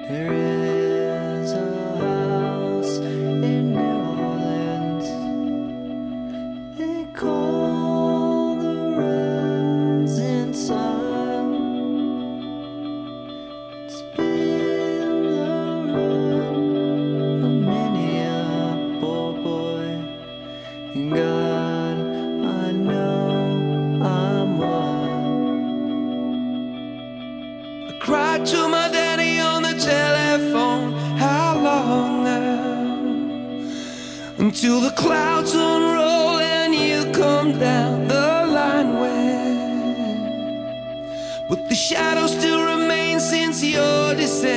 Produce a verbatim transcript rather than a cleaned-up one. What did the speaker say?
There is a house in New Orleans they call the Rising Sun. It's been the run of many a poor boy, and God, I know I'm one. I cried to my daddy on the telephone. How long now? Until the clouds unroll and you come down the line where, but the shadow still remains since your descent.